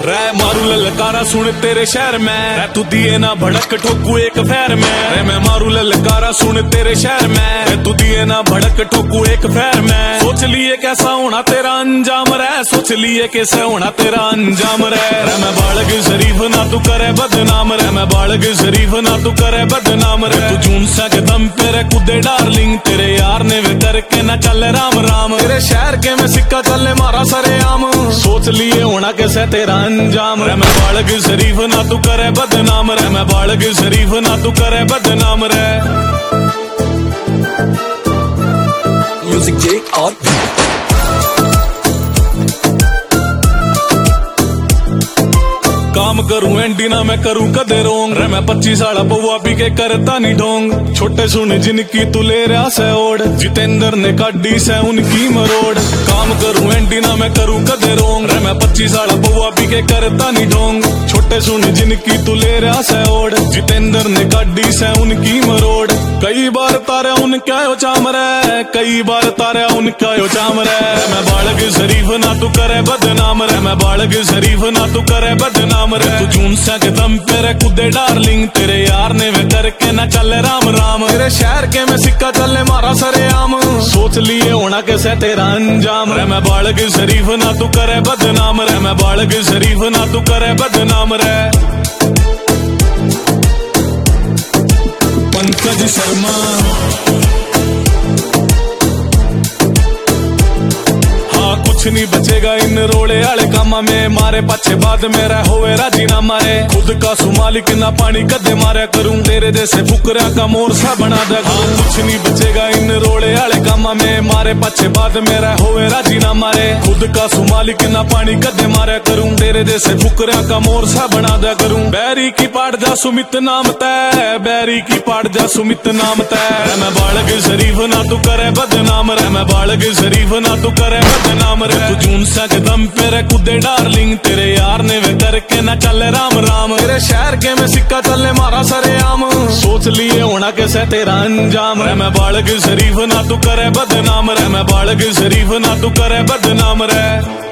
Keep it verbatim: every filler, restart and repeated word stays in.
रै मारू ललकारा सुन तेरे शहर में, रै तू दिए ना भड़क ठोकू एक फैर में। रै मैं मारू ललकारा सुन तेरे शहर में, रै तू दिए ना भड़क ठोकू एक फैर में। सोच लिए कैसा होना तेरा अंजाम रै, सोच लिए कैसे होना तेरा अंजाम रै। रै मैं बालग शरीफ ना तू करे बदनाम रै, मैं बालग शरीफ ना तू करे बदनाम रै। तू जून सा के दम पे रे कुदे डार्लिंग, तेरे यार ने वे करके ना चल राम राम। तेरे शहर के में सिक्का चले मारा सरे आम, सोच लिए होना कैसे तेरा अंजाम रै। मैं बालग शरीफ ना तू करे बदनाम रै, मैं बालग शरीफ ना तू करे बदनाम रै। म्यूजिक जे और काम करूं एंडी ना मैं करूं कदे रोंग रे। मैं पच्चीस साल पौवा पी के करता नहीं ढोंग, छोटे सुन जिनकी तू ले रहा से ओढ़, जितेंद्र ने काटी से उनकी मरोड़। काम करूं एंडी ना मैं करूं कदे रोंग रे। मैं पच्चीस साल पौवा पी के करता नहीं ढोंग, छोटे सुन जिनकी तू ले रहा से ओढ़, जितेंद्र ने काटी से उनकी मरोड़। कई बार तारे उनका यो चाम रे, कई बार तारे उनका यो चाम रे। मैं बालग शरीफ ना तू करे बदनाम रे, मैं बालग शरीफ ना तू करे बदनाम रे। तू जून सा के दम पे रे कुदे डार्लिंग, तेरे यार ने वे करके ना चले राम राम। तेरे शहर के में सिक्का चले मारा सरे आम, सोच लिए होना कैसे तेरा अंजाम रे। मैं बालग शरीफ ना तू करे बदनाम रे, मैं बालग शरीफ ना तू करे बदनाम रे। पंकज शर्मा कुछ नहीं बचेगा इन रोड़े आले कामा में, मारे पाछे बाद मेरा होवे राजीनामा रे। खुद का सुमालिक ना पानी कदे मारा करूं, तेरे जैसे फुकरा का मोर सा बना दे। हाँ कुछ नहीं बचेगा इन रोड़े आले कामा में, मारे पाछे बाद मेरा होवे राजीनामा रे। खुद का सुमालिक ना पानी कदे मारा करूं, तेरे जैसे फुकरा का मोर सा बना दे करूं। बैरी की पाट जा सुमित नाम तय, बैरी की पाट जा सुमित नाम तय। मैं बालग शरीफ ना तू करे बदनाम रे, मैं बालग शरीफ ना तू करे बदनाम रे। तू जून सा के दम पे रे कुदे डार्लिंग, तेरे यार ने वे करके ना चले राम राम। तेरे शहर के में सिक्का चले मारा सरे आम, सोच लिए होना कैसे तेरा अंजाम रे। मैं बालग शरीफ ना तू करे बदनाम रे, मैं बालग शरीफ ना तू करे बदनाम रे।